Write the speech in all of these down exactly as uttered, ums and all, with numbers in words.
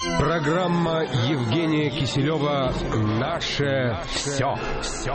Программа Евгения Киселева «Наше все». все.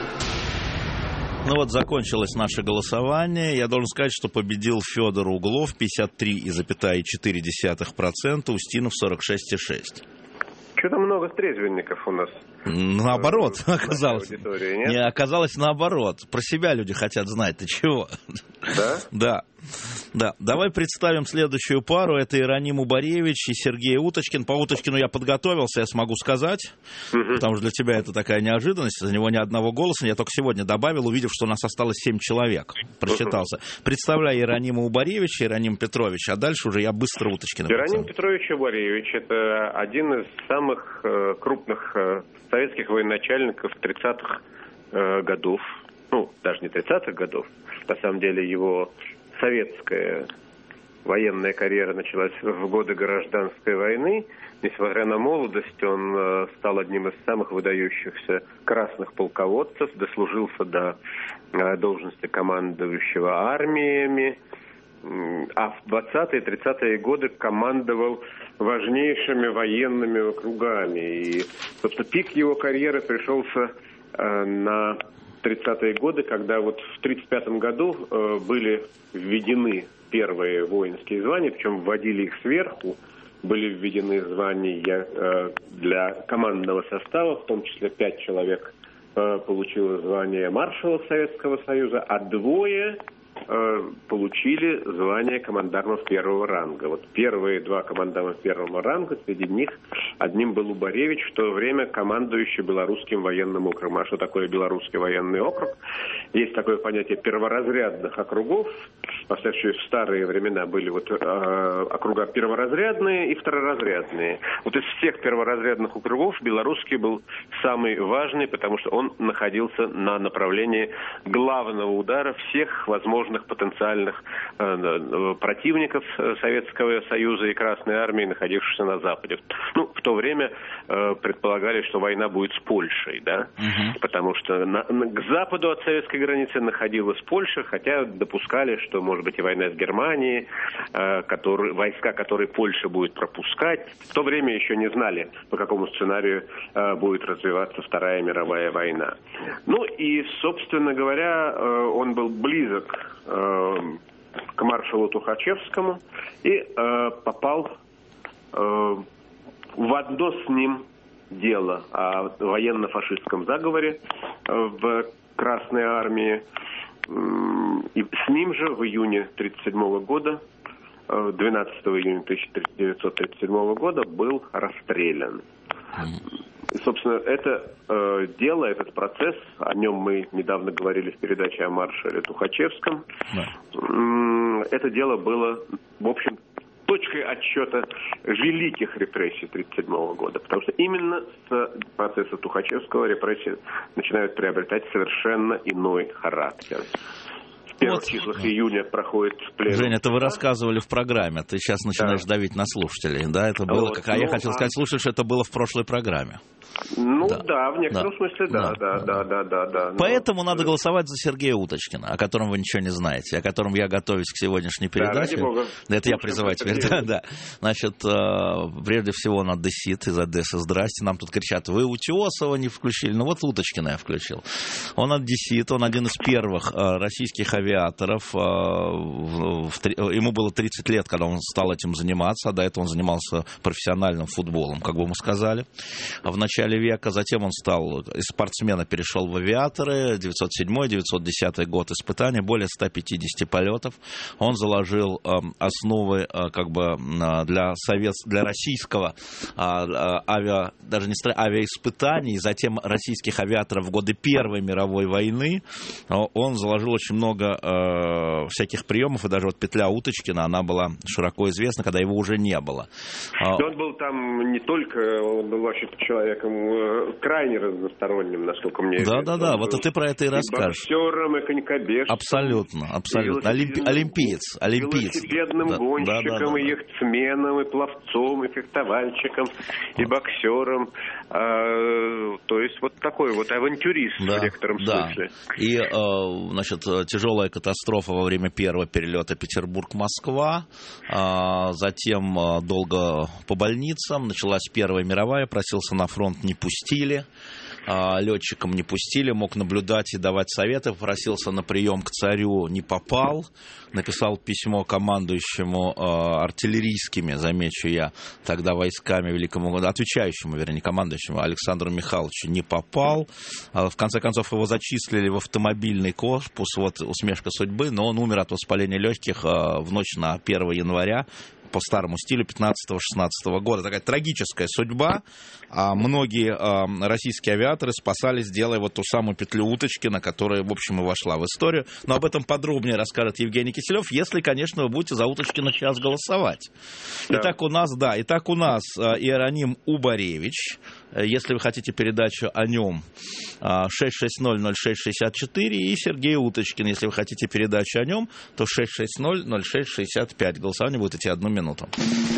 Ну вот, закончилось наше голосование. Я должен сказать, что победил Федор Углов, пятьдесят три целых четыре десятых процента, Устинов сорок шесть целых шесть десятых процента. Что-то много трезвенников у нас. Наоборот, оказалось. Не, оказалось наоборот. Про себя люди хотят знать. Ты чего? Да? Да. Да. Давай представим следующую пару. Это Иероним Убаревич и Сергей Уточкин. По Уточкину я подготовился, я смогу сказать. Угу. Потому что для тебя это такая неожиданность. За него ни одного голоса. Я только сегодня добавил, увидев, что у нас осталось семь человек. Просчитался. Угу. Представляю Иеронима Убаревича, Иероним Петрович, а дальше уже я быстро Уточкина. Иероним Петрович Убаревич — это один из самых э, крупных э, советских военачальников тридцатых э, годов. Ну, даже не тридцатых годов. На самом деле его советская военная карьера началась в годы гражданской войны. Несмотря на молодость, он э, стал одним из самых выдающихся красных полководцев, дослужился до э, должности командующего армиями, а в двадцатые тридцатые годы командовал важнейшими военными округами. И, собственно, пик его карьеры пришелся э, на тридцатые годы, когда вот в тридцать пятом году э, были введены первые воинские звания, причем вводили их сверху. Были введены звания э, для командного состава, в том числе пять человек э, получило звание маршала Советского Союза, а двое э, получили звание командармов первого ранга. Вот первые два командарма первого ранга, среди них одним был Убаревич, в то время командующий Белорусским военным округом. А что такое Белорусский военный округ? Есть такое понятие перворазрядных округов. Во всяком случае, в старые времена были вот, э, округа перворазрядные и второразрядные. Вот из всех перворазрядных округов Белорусский был самый важный, потому что он находился на направлении главного удара всех возможных потенциальных э, противников Советского Союза и Красной Армии, находившихся на Западе. Ну, в то время э, предполагали, что война будет с Польшей, да, угу. Потому что на, на, к западу от советской границы находилась Польша, хотя допускали, что может быть и война с Германией, э, который, войска, которые Польша будет пропускать. В то время еще не знали, по какому сценарию э, будет развиваться Вторая мировая война. Ну и, собственно говоря, э, он был близок э, к маршалу Тухачевскому и э, попал э, в одно с ним дело о военно-фашистском заговоре э, в Красной армии. И с ним же в июне тысяча девятьсот тридцать седьмого года, двенадцатого июня тысяча девятьсот тридцать седьмого года, был расстрелян. И, собственно, это э, дело, этот процесс, о нем мы недавно говорили в передаче о маршале Тухачевском. Да. Это дело было, в общем, точкой отсчета великих репрессий тысяча девятьсот тридцать седьмого года, потому что именно с процесса Тухачевского репрессии начинают приобретать совершенно иной характер. В первых вот. числах июня проходит пленум. Женя, это вы рассказывали в программе, ты сейчас начинаешь да. давить на слушателей, да? Это было, вот. как, а ну, я хотел а... сказать, слушай, что это было в прошлой программе. Ну да, да в некотором да. смысле да, да, да, да, да, да. Поэтому но... надо голосовать за Сергея Уточкина, о котором вы ничего не знаете, о котором я готовюсь к сегодняшней передаче. Да, да это я призываю теперь, да, да. Значит, прежде всего он одессит из Одессы. Здрасте, нам тут кричат, вы Утесова не включили, ну вот Уточкина я включил. Он одессит, он один из первых российских авиаторов. Ему было тридцать лет, когда он стал этим заниматься, а до этого он занимался профессиональным футболом, как бы мы сказали, в начале века. Затем он стал из спортсмена, перешел в авиаторы. девятьсот седьмой - девятьсот десятый год испытаний, более ста пятидесяти полетов. Он заложил э, основы э, как бы для, совет, для российского э, авиа, даже не стра... авиаиспытаний, затем российских авиаторов в годы Первой мировой войны. Он заложил очень много э, всяких приемов, и даже вот петля Уточкина, она была широко известна, когда его уже не было. Но он был там не только, он был вообще человеком крайне разносторонним, насколько мне известно. Да-да-да, вот ты про это и расскажешь. И боксером, и конькобежцем. Абсолютно, абсолютно. Олимпи... Олимпиец, олимпиец. Велосипедным да. гонщиком, да, да, да, и яхтсменом, и пловцом, и фехтовальщиком, и боксером. А, то есть вот такой вот авантюрист да, в некотором да. смысле. И, значит, тяжелая авиационная катастрофа во время первого перелета Петербург-Москва. Затем долго по больницам. Началась Первая мировая, просился на фронт, не пустили. Летчикам не пустили, мог наблюдать и давать советы, просился на прием к царю, не попал, написал письмо командующему э, артиллерийскими, замечу я, тогда войсками великому, отвечающему, вернее, командующему Александру Михайловичу, не попал, в конце концов его зачислили в автомобильный корпус, вот усмешка судьбы, но он умер от воспаления легких э, в ночь на первое января, по старому стилю пятнадцатого-шестнадцатого года. Такая трагическая судьба. А многие а, российские авиаторы спасались, делая вот ту самую петлю Уточкина, которая, в общем, и вошла в историю. Но об этом подробнее расскажет Евгений Киселев, если, конечно, вы будете за Уточкина сейчас голосовать. Да. Итак, у нас, да, итак, у нас а, Иероним Убаревич. Если вы хотите передачу о нем, шесть шесть ноль ноль шесть шестьдесят четыре, и Сергей Уточкин. Если вы хотите передачу о нем, то шесть шесть ноль ноль шесть шестьдесят пять. Голосование будет идти одну минуту.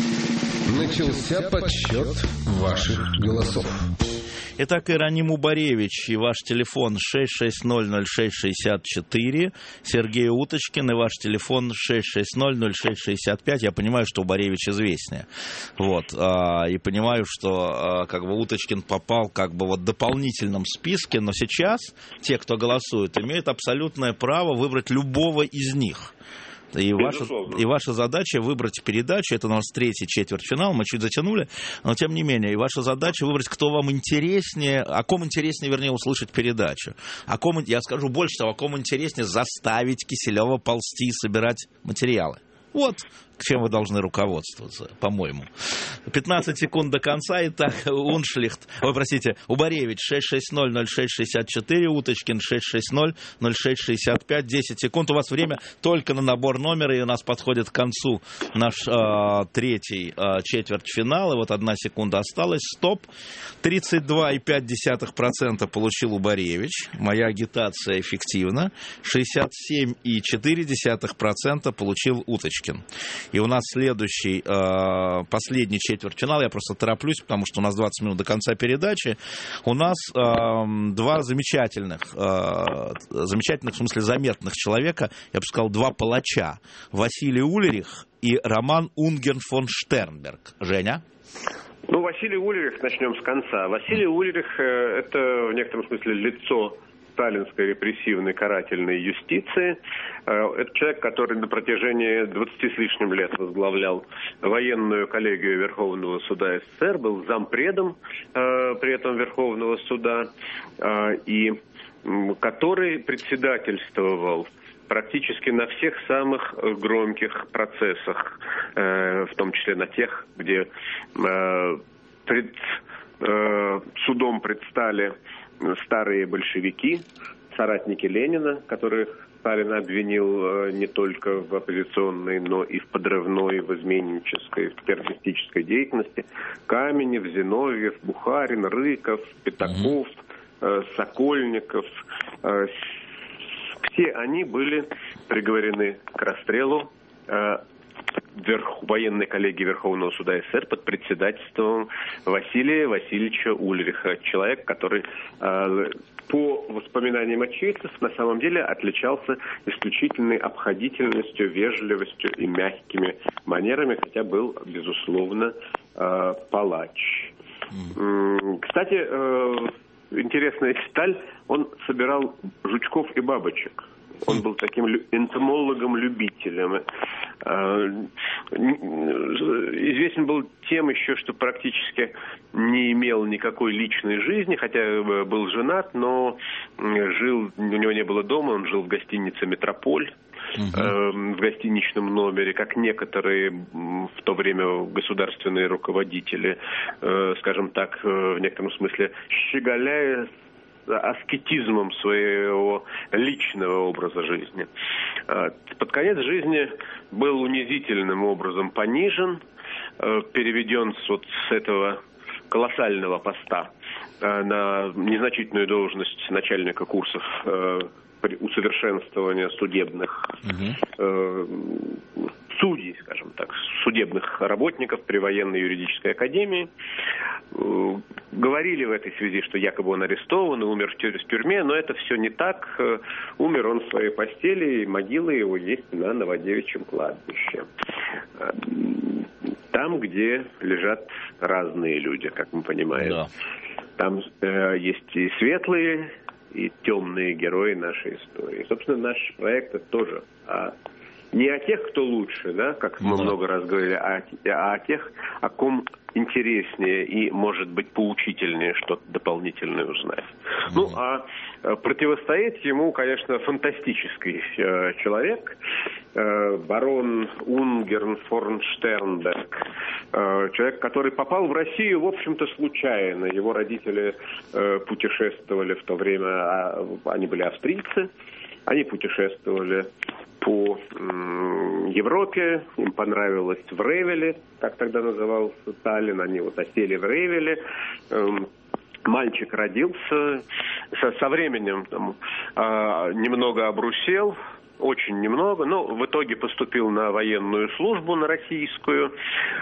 Начался подсчет ваших голосов. Итак, Иероним Убаревич и ваш телефон шесть шесть ноль ноль шесть шестьдесят четыре, Сергей Уточкин и ваш телефон шесть шесть ноль ноль шесть шестьдесят пять. Я понимаю, что Убаревич известнее. Вот, и понимаю, что как бы Уточкин попал как бы вот в дополнительном списке, но сейчас те, кто голосует, имеют абсолютное право выбрать любого из них. И ваша, и ваша задача выбрать передачу, это у нас третий четвертьфинал, мы чуть затянули, но тем не менее, и ваша задача выбрать, кто вам интереснее, о ком интереснее, вернее, услышать передачу. О ком, я скажу больше того, о ком интереснее заставить Киселева ползти и собирать материалы. Вот чем вы должны руководствоваться, по-моему. пятнадцать секунд до конца. Итак, Уншлихт, ой, простите, Убаревич шесть шесть ноль ноль шесть шестьдесят четыре, Уточкин шесть шесть ноль ноль шесть шестьдесят пять. десять секунд. У вас время только на набор номера, и у нас подходит к концу наш э, третий э, четвертьфинал. И вот одна секунда осталась. Стоп. тридцать два и пять десятых процента получил Убаревич. Моя агитация эффективна. шестьдесят семь и четыре десятых процента получил Уточкин. И у нас следующий, э, последний четвертьфинал, я просто тороплюсь, потому что у нас двадцать минут до конца передачи. У нас э, два замечательных, э, замечательных, в смысле заметных человека, я бы сказал, два палача. Василий Ульрих и Роман Унгерн фон Штернберг. Женя? Ну, Василий Ульрих, начнем с конца. Василий Ульрих – это в некотором смысле лицо сталинской репрессивной карательной юстиции. Это человек, который на протяжении двадцати с лишним лет возглавлял военную коллегию Верховного суда СССР, был зампредом при этом Верховного суда, и который председательствовал практически на всех самых громких процессах, в том числе на тех, где пред судом предстали старые большевики, соратники Ленина, которых Сталин обвинил не только в оппозиционной, но и в подрывной, в изменнической, в террористической деятельности. Каменев, Зиновьев, Бухарин, Рыков, Пятаков, э, Сокольников. Э, все они были приговорены к расстрелу э, Верх... военной коллегии Верховного суда СССР под председательством Василия Васильевича Ульриха. Человек, который, э, по воспоминаниям очевидцев, на самом деле отличался исключительной обходительностью, вежливостью и мягкими манерами, хотя был, безусловно, э, палач. Mm. Кстати, э, интересная деталь, он собирал жучков и бабочек. Он был таким энтомологом-любителем. Известен был тем еще, что практически не имел никакой личной жизни, хотя был женат, но жил, у него не было дома, он жил в гостинице «Метрополь», uh-huh. в гостиничном номере, как некоторые в то время государственные руководители, скажем так, в некотором смысле щеголяя аскетизмом своего личного образа жизни. Под конец жизни был унизительным образом понижен, переведен вот с этого колоссального поста на незначительную должность начальника курсов усовершенствования судебных угу. судей, скажем так, судебных работников при военной юридической академии. говорили в этой связи, что якобы он арестован и умер в тюрьме, но это все не так. Умер он в своей постели, и могила его есть на Новодевичьем кладбище. Там, где лежат разные люди, как мы понимаем. Да. Там э, есть и светлые, и темные герои нашей истории. Собственно, наш проект это тоже о, не о тех, кто лучше, да, как мы да. много раз говорили, а, а о тех, о ком интереснее и, может быть, поучительнее что-то дополнительное узнать. Mm-hmm. Ну, а противостоит ему, конечно, фантастический э, человек, э, барон Унгерн фон Штернберг, э, человек, который попал в Россию, в общем-то, случайно. Его родители э, путешествовали в то время, а, они были австрийцы, они путешествовали по м, Европе, им понравилось в Ревеле, как тогда назывался Таллин, они вот осели в Ревеле, эм, мальчик родился, со, со временем там, э, немного обрусел, очень немного, но в итоге поступил на военную службу, на российскую,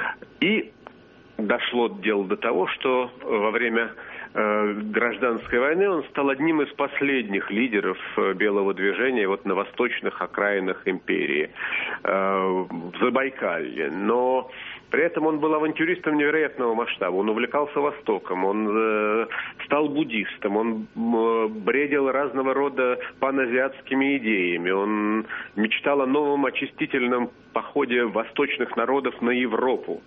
и дошло дело до того, что во время э, гражданской войны он стал одним из последних лидеров э, белого движения вот на восточных окраинах империи, э, в Забайкалье. Но при этом он был авантюристом невероятного масштаба. Он увлекался Востоком, он э, стал буддистом, он э, бредил разного рода паназиатскими идеями. Он мечтал о новом очистительном походе восточных народов на Европу.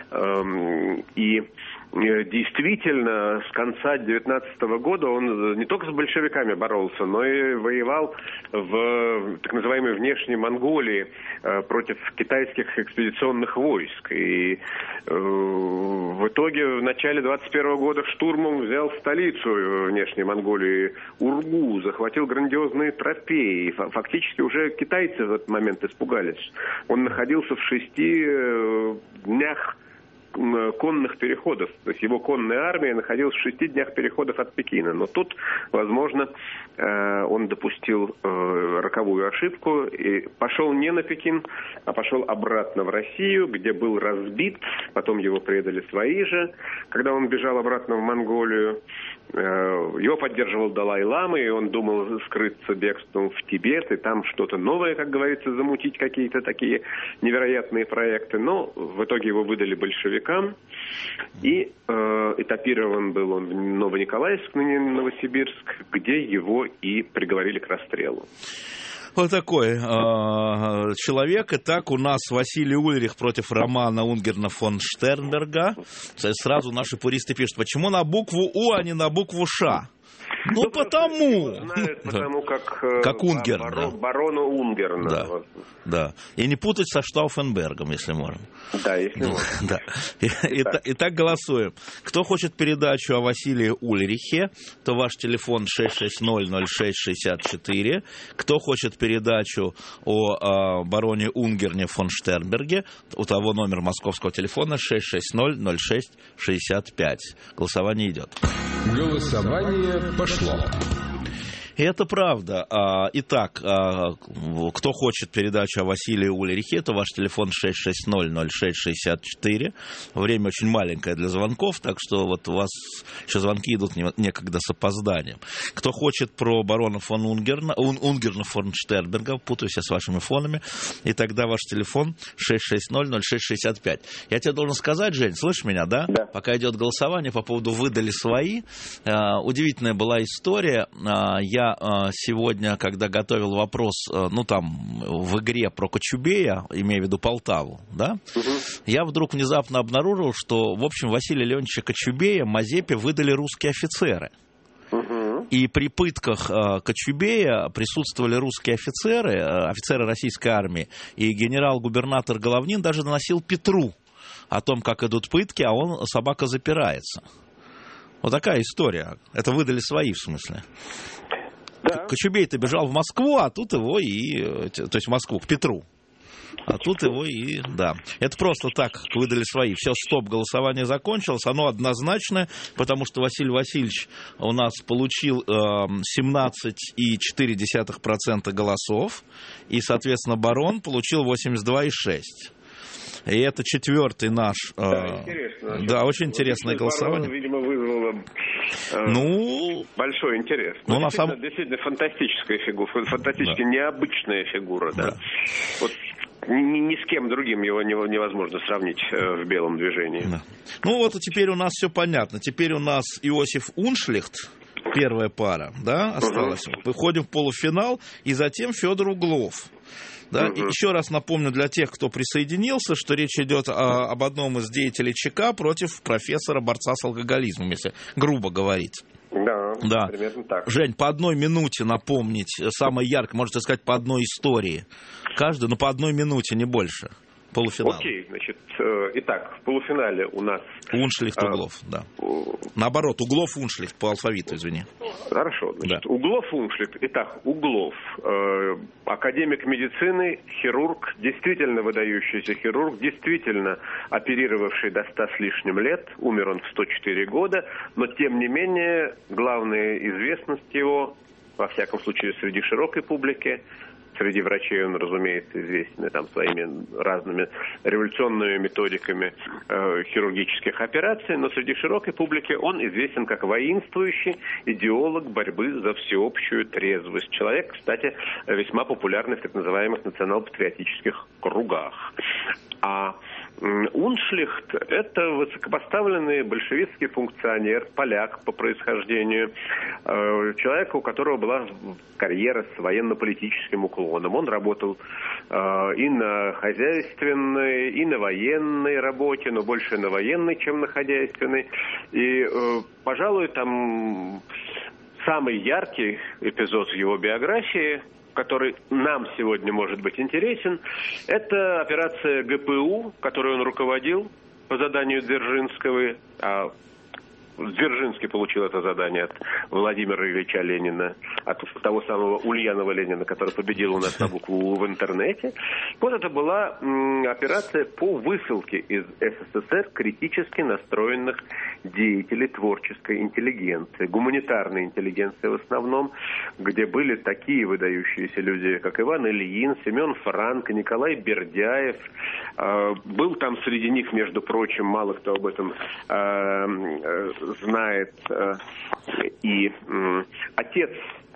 Эм, и действительно, с конца девятнадцатого года он не только с большевиками боролся, но и воевал в так называемой внешней Монголии э, против китайских экспедиционных войск. И э, в итоге в начале двадцать первого года штурмом взял столицу внешней Монголии Ургу, захватил грандиозные трофеи. Фактически уже китайцы в этот момент испугались. Он находился в шести э, днях конных переходов. То есть его конная армия находилась в шести днях переходов от Пекина. Но тут, возможно, он допустил роковую ошибку и пошел не на Пекин, а пошел обратно в Россию, где был разбит. Потом его предали свои же. Когда он бежал обратно в Монголию, его поддерживал Далай-лама, и он думал скрыться бегством в Тибет, и там что-то новое, как говорится, замутить, какие-то такие невероятные проекты. Но в итоге его выдали большевикам, и э, этапирован был он в Новониколаевск, ныне Новосибирск, где его и приговорили к расстрелу. Вот такой э, человек. Итак, у нас Василий Ульрих против Романа Унгерна фон Штернберга. Сразу наши пуристы пишут, почему на букву У, а не на букву Ш? Ну, ну потому. Знают, потому как, как Унгерн, барон, да. барона Унгерна. Да, вот. Да. И не путать со Штауфенбергом, если можно. Да, если можно. Да. Итак. Итак, голосуем. Кто хочет передачу о Василии Ульрихе, то ваш телефон шесть шесть ноль ноль шесть шестьдесят четыре. Кто хочет передачу о, о бароне Унгерне фон Штернберге, у того номер московского телефона шесть шесть ноль ноль шесть шестьдесят пять. Голосование идет. Голосование пошло. И это правда. Итак, кто хочет передачу о Василии Ульрихе, то ваш телефон шесть шесть ноль ноль шесть шестьдесят четыре. Время очень маленькое для звонков, так что вот у вас еще звонки идут некогда с опозданием. Кто хочет про барона фон Унгерна, Унгерна фон Штернберга, путаюсь с вашими фонами, и тогда ваш телефон шесть шесть ноль ноль шесть шестьдесят пять. Я тебе должен сказать, Жень, слышишь меня, да? Да. Пока идет голосование по поводу «выдали свои», удивительная была история. Я сегодня, когда готовил вопрос, ну, там, в игре про Кочубея, имея в виду Полтаву, да, угу. я вдруг внезапно обнаружил, что, в общем, Василия Леонидовича Кочубея Мазепе выдали русские офицеры. Угу. И при пытках Кочубея присутствовали русские офицеры, офицеры российской армии, и генерал-губернатор Головнин даже доносил Петру о том, как идут пытки, а он, собака, запирается. Вот такая история. Это выдали свои, в смысле. Да. Кочубей-то бежал в Москву, а тут его и... То есть в Москву, к Петру. А тут его и... Да. Это просто так выдали свои. Все, стоп, голосование закончилось. Оно однозначное, потому что Василий Васильевич у нас получил э, семнадцать целых четыре десятых процента голосов. И, соответственно, барон получил восемьдесят два целых шесть десятых процента. И это четвертый наш... Да, интересно. Да, очень интересное голосование. Ворона, видимо, вызвало э, ну, большой интерес. Ну, ну, на действительно, самом... действительно фантастическая фигура, фантастически да. необычная фигура, да. да. Вот ни, ни с кем другим его невозможно сравнить в белом движении. Да. Ну вот теперь у нас все понятно. Теперь у нас Иосиф Уншлихт, первая пара, да, осталась. Uh-huh. Выходим в полуфинал, и затем Федор Углов. Да? Uh-huh. И еще раз напомню для тех, кто присоединился, что речь идет о, об одном из деятелей ЧК против профессора, борца с алкоголизмом, если грубо говорить. Да, да, примерно так. Жень, по одной минуте напомнить, самое яркое, можете сказать, по одной истории. Каждый, но по одной минуте, не больше. Полуфинал. Окей, значит, э, итак, в полуфинале у нас... Уншлихт, э, Углов, да. Э, Наоборот, Углов, Уншлихт, по алфавиту, извини. Хорошо, значит, да. Углов, Уншлихт. Итак, Углов, э, академик медицины, хирург, действительно выдающийся хирург, действительно оперировавший до ста с лишним лет, умер он в сто четыре года, но, тем не менее, главная известность его, во всяком случае, среди широкой публики, среди врачей он, разумеется, известен там, своими разными революционными методиками э, хирургических операций, но среди широкой публики он известен как воинствующий идеолог борьбы за всеобщую трезвость. Человек, кстати, весьма популярный в так называемых национал-патриотических кругах. А Уншлихт – это высокопоставленный большевистский функционер, поляк по происхождению, э, человек, у которого была карьера с военно-политическим уклоном. Он работал э, и на хозяйственной, и на военной работе, но больше на военной, чем на хозяйственной. И, э, пожалуй, там самый яркий эпизод в его биографии, который нам сегодня может быть интересен, это операция ГПУ, которую он руководил по заданию Дзержинского. А Дзержинский получил это задание от Владимира Ильича Ленина, от того самого Ульянова Ленина, который победил у нас на букву У в интернете. Вот это была м, операция по высылке из СССР критически настроенных деятелей творческой интеллигенции, гуманитарной интеллигенции в основном, где были такие выдающиеся люди, как Иван Ильин, Семен Франко, Николай Бердяев. Э, был там среди них, между прочим, мало кто об этом э, знает, э, и э, отец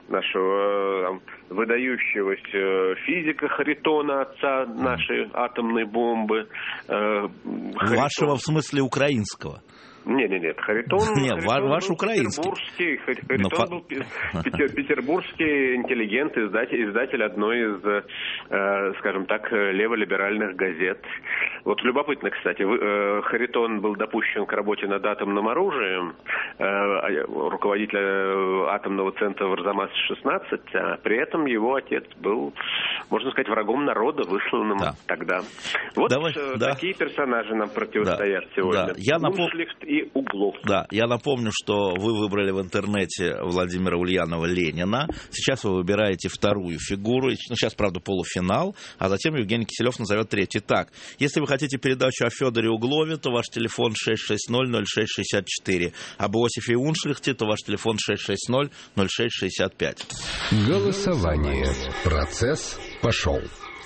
нашего э, выдающегося физика Харитона, отца нашей атомной бомбы. Э, Вашего, в смысле, украинского? Нет, нет, нет. Харитон, нет, Харитон ваш был украинский. Петербургский, Харитон Но... был петер, петербургский интеллигент, издатель, издатель одной из, э, скажем так, леволиберальных газет. Вот любопытно, кстати, э, Харитон был допущен к работе над атомным оружием, э, руководитель атомного центра в Арзамас шестнадцать, а при этом его отец был, можно сказать, врагом народа, высланным да. тогда. Вот Давай, э, да. такие персонажи нам противостоят да. сегодня. Да. Я напом... и Углов. Да, я напомню, что вы выбрали в интернете Владимира Ульянова Ленина. Сейчас вы выбираете вторую фигуру. Ну, сейчас, правда, полуфинал, а затем Евгений Киселев назовет третью. Так, если вы хотите передачу о Федоре Углове, то ваш телефон шесть шесть ноль ноль шесть шестьдесят четыре. Об Иосифе Уншлихте, то ваш телефон шесть шесть ноль ноль шесть шестьдесят пять. Голосование. Процесс пошел.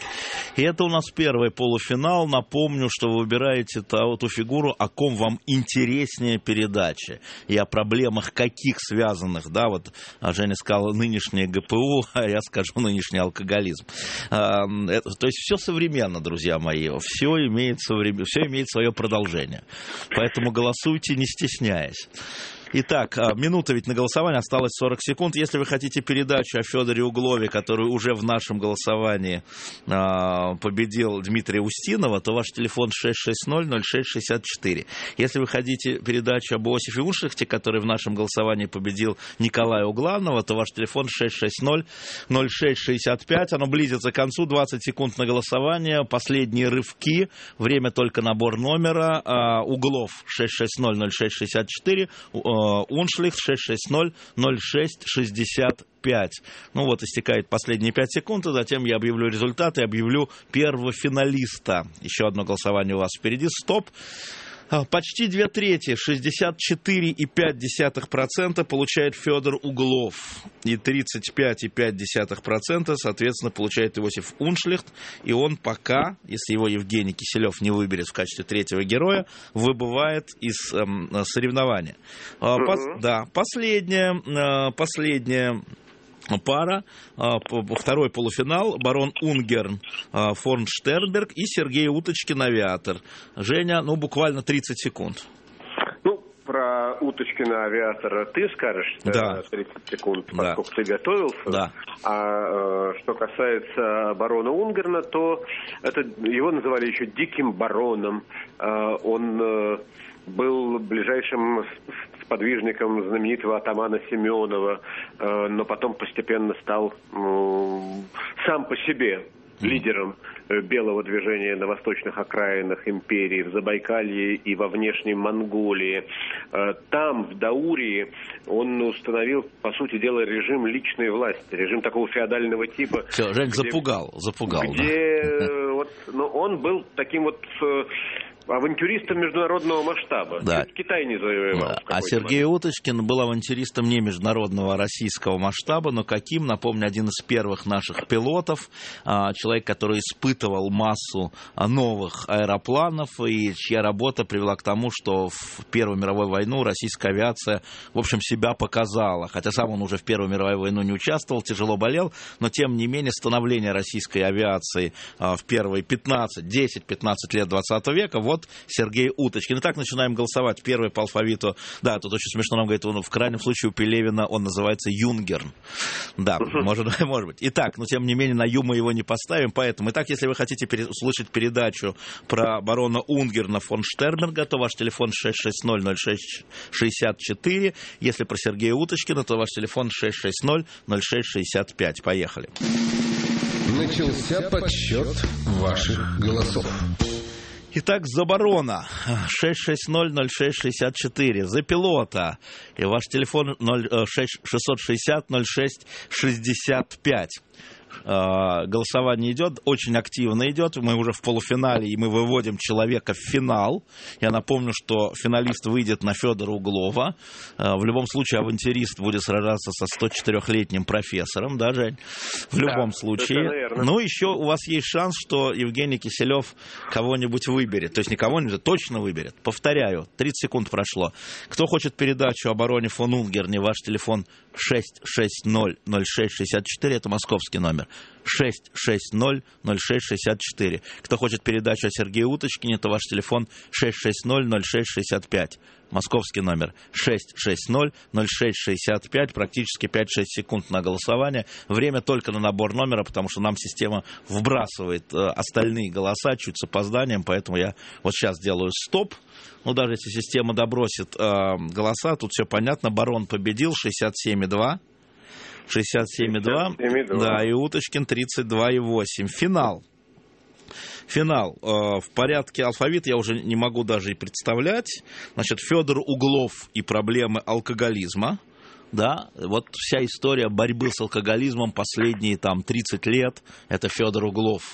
И это у нас первый полуфинал. Напомню, что вы выбираете ту, ту фигуру, о ком вам интереснее передача. И о проблемах каких связанных. Да, вот Женя сказал нынешнее ГПУ, а я скажу нынешний алкоголизм. А, это, то есть все современно, друзья мои. Все имеет, современ... все имеет свое продолжение. Поэтому голосуйте, не стесняясь. Итак, минута ведь на голосование, осталось сорок секунд. Если вы хотите передачу о Федоре Углове, который уже в нашем голосовании а, победил Дмитрия Устинова, то ваш телефон шесть шесть ноль ноль шесть шестьдесят четыре. Если вы хотите передачу об Иосифе Уншлихте, который в нашем голосовании победил Николая Угланова, то ваш телефон шесть шесть ноль ноль шесть шестьдесят пять. Оно близится к концу, двадцать секунд на голосование. Последние рывки, время только набор номера. А, Углов шесть шесть ноль ноль шесть шестьдесят четыре. Уншлихт шесть шесть ноль ноль шесть шестьдесят пять. Ну вот, истекает последние пять секунд, и затем я объявлю результаты, объявлю первого финалиста. Еще одно голосование у вас впереди. Стоп. Почти две трети, шестьдесят четыре и пять десятых процента получает Федор Углов. И тридцать пять и пять десятых процента, соответственно, получает Иосиф Уншлихт. И он пока, если его Евгений Киселев не выберет в качестве третьего героя, выбывает из эм, соревнования. Uh-huh. Пос, да, последняя, э, последняя пара, второй полуфинал, барон Унгерн, фон Штернберг и Сергей Уточкин, авиатор. Женя, ну, буквально тридцать секунд. Ну, про Уточкина, авиатора ты скажешь, да. тридцать секунд, да. поскольку ты готовился. Да. А что касается барона Унгерна, то это, его называли еще диким бароном. Он был ближайшим сподвижником знаменитого атамана Семенова, но потом постепенно стал сам по себе лидером белого движения на восточных окраинах империи, в Забайкалье и во внешней Монголии. Там, в Даурии, он установил, по сути дела, режим личной власти, режим такого феодального типа. Все, Жень, где, запугал, запугал. Где, да. вот, ну, он был таким вот авантюристом международного масштаба. Да. Китай не завоевал. Да. А Сергей момент. Уточкин был авантюристом не международного, а российского масштаба, но каким, напомню, один из первых наших пилотов, человек, который испытывал массу новых аэропланов, и чья работа привела к тому, что в Первую мировую войну российская авиация, в общем, себя показала. Хотя сам он уже в Первую мировую войну не участвовал, тяжело болел, но тем не менее становление российской авиации в первые пятнадцать, десять-пятнадцать лет двадцатого века, вот Сергей Уточкин. Итак, начинаем голосовать. Первый по алфавиту. Да, тут очень смешно нам говорит, он, в крайнем случае у Пелевина он называется Юнгерн. Да, может, может быть. Итак, но тем не менее на Ю мы его не поставим, поэтому. Итак, если вы хотите пере- услышать передачу про барона Унгерна фон Штернберга, то ваш телефон шесть шесть ноль ноль шесть шестьдесят четыре. Если про Сергея Уточкина, то ваш телефон шесть шесть ноль ноль шесть шестьдесят пять. Поехали. Начался подсчет ваших голосов. Итак, за барона шесть шесть ноль ноль шесть шестьдесят четыре, за пилота, и ваш телефон шесть шестьсот ноль шесть шестьдесят пять. Голосование идет, очень активно идет. Мы уже в полуфинале, и мы выводим человека в финал. Я напомню, что финалист выйдет на Федора Углова. В любом случае, авантюрист будет сражаться со сто четырёхлетним профессором, да, Жень? В любом да, случае. Ну, еще у вас есть шанс, что Евгений Киселев кого-нибудь выберет. То есть не кого-нибудь, а точно выберет. Повторяю, тридцать секунд прошло. Кто хочет передачу о бароне фон Унгерне, ваш телефон шесть шесть ноль ноль шесть шестьдесят четыре, это московский номер. шесть шесть ноль ноль шесть шестьдесят четыре. Кто хочет передачу о Сергее Уточкине, то ваш телефон шесть шесть ноль ноль шесть шестьдесят пять. Московский номер шесть шесть ноль ноль шесть шестьдесят пять. Практически пять-шесть секунд на голосование. Время только на набор номера, потому что нам система вбрасывает э, остальные голоса чуть с опозданием, поэтому я вот сейчас делаю стоп. Ну, даже если система добросит э, голоса, тут все понятно. Барон победил шестьдесят семь и два. шестьдесят семь и два. Да, и Уточкин тридцать два и восемь. Финал. Финал. В порядке алфавита я уже не могу даже и представлять. Значит, Федор Углов и проблемы алкоголизма. Да, вот вся история борьбы с алкоголизмом последние там тридцать лет. Это Федор Углов.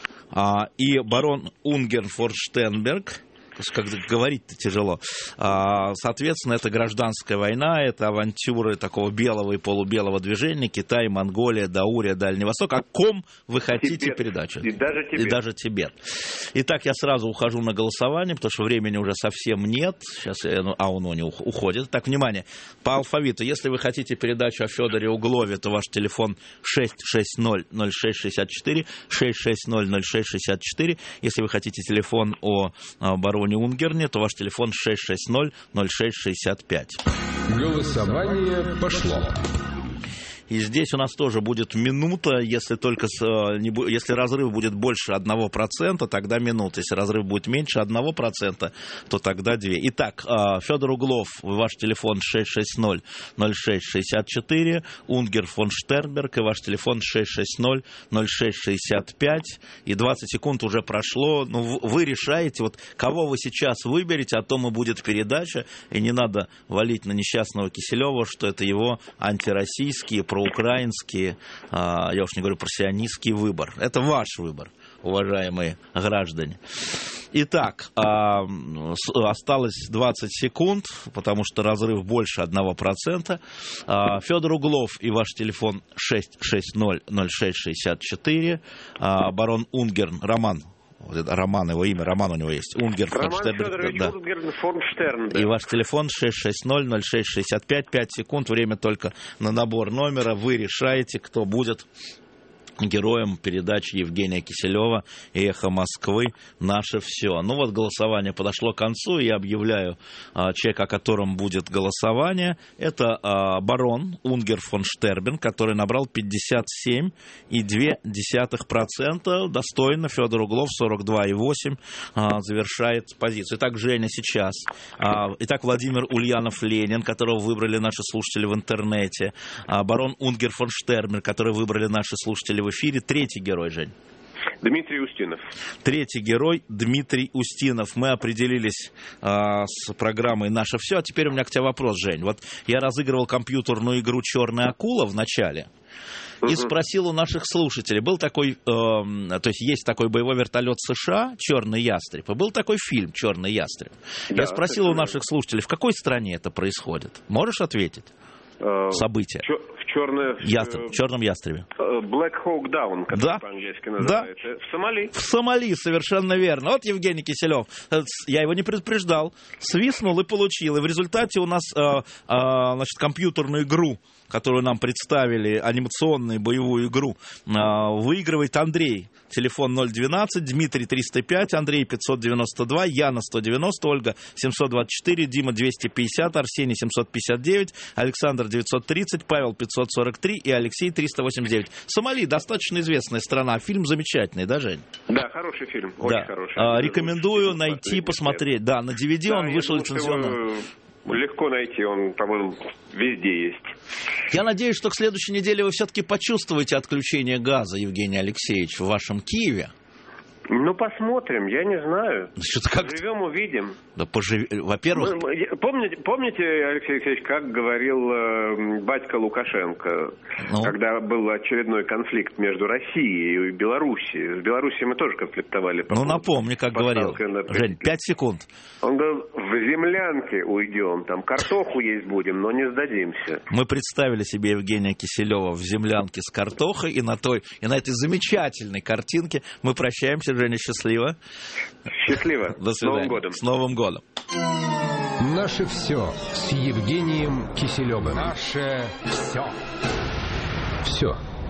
И барон Унгерн фон Штернберг. Как говорить-то тяжело. Соответственно, это гражданская война, это авантюры такого белого и полубелого движения. Китай, Монголия, Даурия, Дальний Восток. О ком вы хотите Тибет. Передачу? И даже Тибет. И даже Тибет. Итак, я сразу ухожу на голосование, потому что времени уже совсем нет. Сейчас, ну, а он не уходит. Так, внимание, по алфавиту. Если вы хотите передачу о Федоре Углове, то ваш телефон шесть шесть ноль ноль шесть шестьдесят четыре. шесть шесть ноль ноль шесть шестьдесят четыре. Если вы хотите телефон о бароне Унгерне, то ваш телефон шесть шесть ноль ноль шесть шестьдесят пять. Голосование пошло. И здесь у нас тоже будет минута, если только с, если разрыв будет больше одного процента, тогда минута. Если разрыв будет меньше одного процента, то тогда две. Итак, Федор Углов, ваш телефон шесть шесть ноль ноль шесть шестьдесят четыре, Унгер фон Штернберг, и ваш телефон шесть шесть ноль ноль шесть шестьдесят пять. И двадцать секунд уже прошло. Ну, вы решаете, вот кого вы сейчас выберете, о том и будет передача. И не надо валить на несчастного Киселева, что это его антироссийские, проукраинские, я уж не говорю про сионистский выбор. Это ваш выбор. уважаемые граждане. Итак, осталось двадцать секунд, потому что разрыв больше одного процента. Федор Углов и ваш телефон шесть шесть ноль ноль шесть шестьдесят четыре. Барон Унгерн, Роман. Роман, его имя, Роман у него есть. Унгер фон Штерн. Да. Да. И ваш телефон шесть шесть ноль ноль шесть шестьдесят пять. пять секунд. Время только на набор номера. Вы решаете, кто будет героем передачи Евгения Киселева «Эхо Москвы. Наше все». Ну вот, голосование подошло к концу, и я объявляю а, человека, о котором будет голосование. Это а, барон Унгер фон Штербен, который набрал пятьдесят семь и две десятых процента. Достойно. Федор Углов сорок два и восемь а, завершает позицию. Итак, Женя сейчас. А, итак, Владимир Ульянов-Ленин, которого выбрали наши слушатели в интернете. А, барон Унгер фон Штербен, который выбрали наши слушатели в эфире. Третий герой, Жень. Дмитрий Устинов. Третий герой Дмитрий Устинов. Мы определились а, с программой «Наше все». А теперь у меня к тебе вопрос, Жень. Вот я разыгрывал компьютерную игру «Черная акула» в начале. И спросил у наших слушателей, был такой, э, то есть есть такой боевой вертолет США «Черный ястреб», и был такой фильм «Черный ястреб». Да, я спросил у наших слушателей, в какой стране это происходит? Можешь ответить? События. В, черное, Ястреб, в черном ястребе. Black Hawk Down, как да? по-английски называется. Да. В Сомали. В Сомали, совершенно верно. Вот Евгений Киселев, я его не предупреждал, свистнул и получил. И в результате у нас э, э, значит, компьютерную игру, которую нам представили, анимационную боевую игру, э, выигрывает Андрей. Телефон ноль двенадцать, Дмитрий триста пять, Андрей пятьсот девяносто два, Яна сто девяносто, Ольга семьсот двадцать четыре, Дима двести пятьдесят, Арсений семьсот пятьдесят девять, Александр девятьсот тридцать, Павел пятьсот сорок три и Алексей триста восемьдесят девять. Сомали достаточно известная страна. Фильм замечательный, да, Жень? Да, хороший фильм, очень да. хороший. А, рекомендую найти, посмотреть. Да, на ди ви ди да, он вышел лицензионно. Легко найти, он, по-моему, везде есть. Я надеюсь, что к следующей неделе вы все-таки почувствуете отключение газа, Евгений Алексеевич, в вашем Киеве. Ну, посмотрим, я не знаю. Как... Живем, увидим. Да, пожив... Во-первых... Помните, помните, Алексей Алексеевич, как говорил э, батька Лукашенко, ну? Когда был очередной конфликт между Россией и Белоруссией. С Белоруссией мы тоже конфликтовали. Ну, напомни, как говорил. Жень, пять секунд. Он говорил, в землянке уйдем, там картоху есть будем, но не сдадимся. Мы представили себе Евгения Киселева в землянке с картохой, и на, той, и на этой замечательной картинке мы прощаемся. Женя, счастливо. Счастливо. До свидания. С Новым годом. С Новым годом. Наше все с Евгением Киселевым. Наше все. Все.